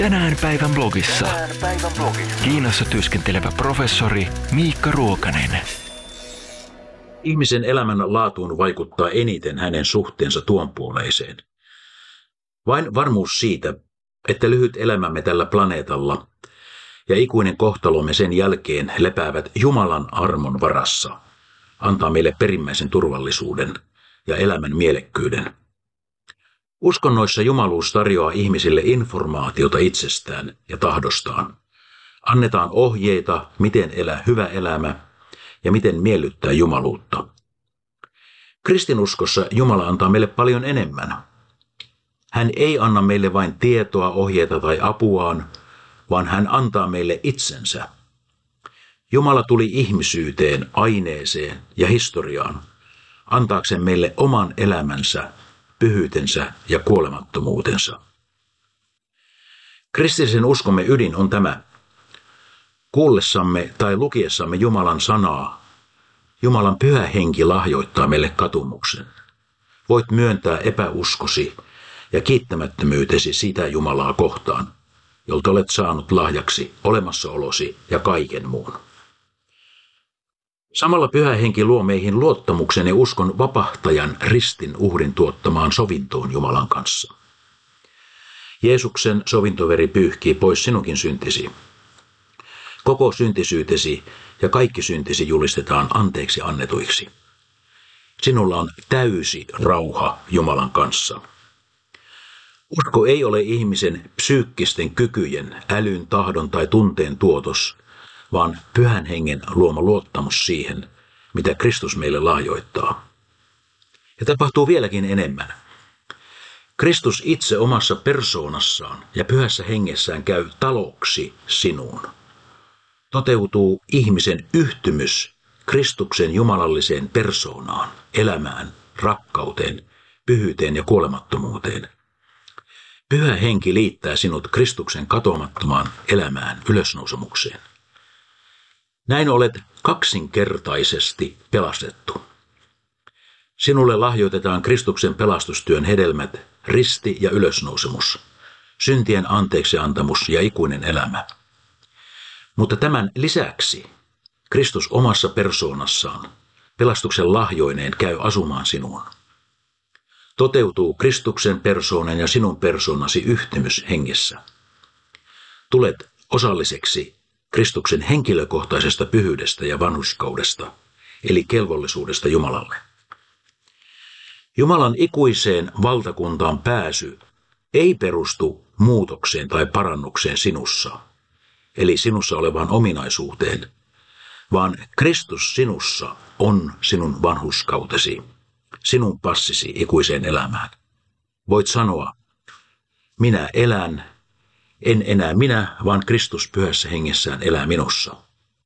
Tänään päivän blogissa. Kiinassa työskentelevä professori Miikka Ruokanen. Ihmisen elämän laatuun vaikuttaa eniten hänen suhteensa tuonpuoleiseen. Vain varmuus siitä, että lyhyt elämämme tällä planeetalla ja ikuinen kohtalomme sen jälkeen lepäävät Jumalan armon varassa, antaa meille perimmäisen turvallisuuden ja elämän mielekkyyden. Uskonnoissa jumaluus tarjoaa ihmisille informaatiota itsestään ja tahdostaan. Annetaan ohjeita, miten elää hyvä elämä ja miten miellyttää jumaluutta. Kristinuskossa Jumala antaa meille paljon enemmän. Hän ei anna meille vain tietoa, ohjeita tai apuaan, vaan hän antaa meille itsensä. Jumala tuli ihmisyyteen, aineeseen ja historiaan, antaakseen meille oman elämänsä, pyhyytensä ja kuolemattomuutensa. Kristillisen uskomme ydin on tämä. Kuullessamme tai lukiessamme Jumalan sanaa, Jumalan pyhä henki lahjoittaa meille katumuksen. Voit myöntää epäuskosi ja kiittämättömyytesi sitä Jumalaa kohtaan, jolta olet saanut lahjaksi olemassaolosi ja kaiken muun. Samalla pyhä henki luo meihin luottamuksen ja uskon vapahtajan ristin uhrin tuottamaan sovintoon Jumalan kanssa. Jeesuksen sovintoveri pyyhkii pois sinunkin syntisi. Koko syntisyytesi ja kaikki syntisi julistetaan anteeksi annetuiksi. Sinulla on täysi rauha Jumalan kanssa. Usko ei ole ihmisen psyykkisten kykyjen, älyn, tahdon tai tunteen tuotos, vaan pyhän hengen luoma luottamus siihen, mitä Kristus meille lahjoittaa. Ja tapahtuu vieläkin enemmän. Kristus itse omassa persoonassaan ja pyhässä hengessään käy taloksi sinuun. Toteutuu ihmisen yhtymys Kristuksen jumalalliseen persoonaan, elämään, rakkauteen, pyhyyteen ja kuolemattomuuteen. Pyhä henki liittää sinut Kristuksen katoamattomaan elämään, ylösnousemukseen. Näin olet kaksinkertaisesti pelastettu. Sinulle lahjoitetaan Kristuksen pelastustyön hedelmät, risti ja ylösnousemus, syntien anteeksiantamus ja ikuinen elämä. Mutta tämän lisäksi Kristus omassa persoonassaan, pelastuksen lahjoineen, käy asumaan sinuun. Toteutuu Kristuksen persoonan ja sinun persoonasi yhtymys hengessä. Tulet osalliseksi Kristuksen henkilökohtaisesta pyhyydestä ja vanhurskaudesta, eli kelvollisuudesta Jumalalle. Jumalan ikuiseen valtakuntaan pääsy ei perustu muutokseen tai parannukseen sinussa, eli sinussa olevaan ominaisuuteen, vaan Kristus sinussa on sinun vanhurskautesi, sinun passisi ikuiseen elämään. Voit sanoa, minä elän, en enää minä, vaan Kristus pyhässä hengessään elää minussa.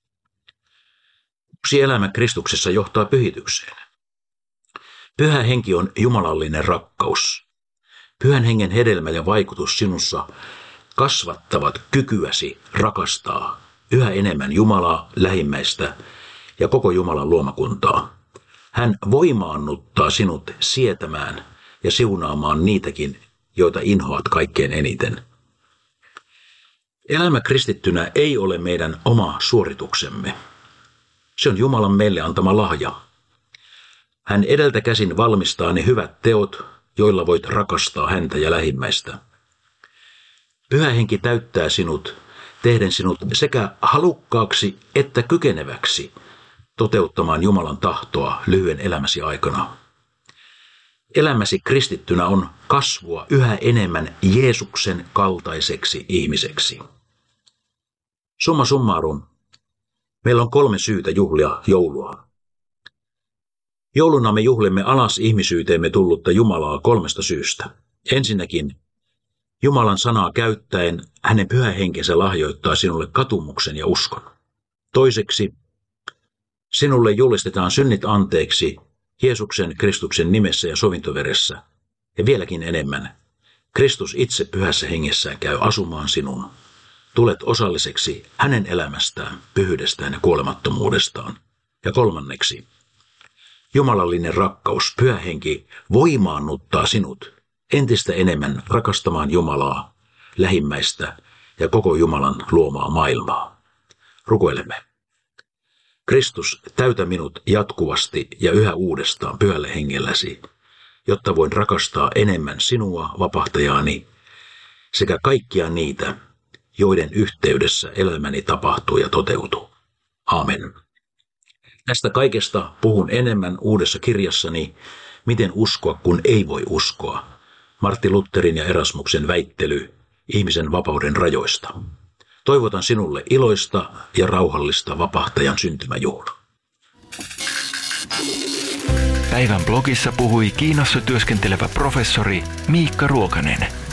Yksi elämä Kristuksessa johtaa pyhitykseen. Pyhä henki on jumalallinen rakkaus. Pyhän hengen hedelmä ja vaikutus sinussa kasvattavat kykyäsi rakastaa yhä enemmän Jumalaa, lähimmäistä ja koko Jumalan luomakuntaa. Hän voimaannuttaa sinut sietämään ja siunaamaan niitäkin, joita inhoat kaikkein eniten. Elämä kristittynä ei ole meidän oma suorituksemme. Se on Jumalan meille antama lahja. Hän edeltä käsin valmistaa ne hyvät teot, joilla voit rakastaa häntä ja lähimmäistä. Pyhä henki täyttää sinut, tehden sinut sekä halukkaaksi että kykeneväksi toteuttamaan Jumalan tahtoa lyhyen elämäsi aikana. Elämäsi kristittynä on kasvua yhä enemmän Jeesuksen kaltaiseksi ihmiseksi. Summa summarum, meillä on 3 syytä juhlia joulua. Jouluna me juhlimme alas ihmisyyteemme tullutta Jumalaa 3 syystä. Ensinnäkin, Jumalan sanaa käyttäen hänen pyhä henkensä lahjoittaa sinulle katumuksen ja uskon. Toiseksi, sinulle julistetaan synnit anteeksi Jeesuksen Kristuksen nimessä ja sovintoveressä. Ja vieläkin enemmän, Kristus itse pyhässä hengessään käy asumaan sinun. Tulet osalliseksi hänen elämästään, pyhyydestään ja kuolemattomuudestaan. Ja kolmanneksi, jumalallinen rakkaus, pyhä henki, voimaannuttaa sinut entistä enemmän rakastamaan Jumalaa, lähimmäistä ja koko Jumalan luomaa maailmaa. Rukoilemme. Kristus, täytä minut jatkuvasti ja yhä uudestaan pyhällä hengelläsi, jotta voin rakastaa enemmän sinua, vapahtajaani, sekä kaikkia niitä, joiden yhteydessä elämäni tapahtuu ja toteutuu. Aamen. Tästä kaikesta puhun enemmän uudessa kirjassani, Miten uskoa, kun ei voi uskoa. Martti Lutherin ja Erasmuksen väittely ihmisen vapauden rajoista. Toivotan sinulle iloista ja rauhallista vapahtajan syntymäjuhlaa. Päivän blogissa puhui Kiinassa työskentelevä professori Miikka Ruokanen.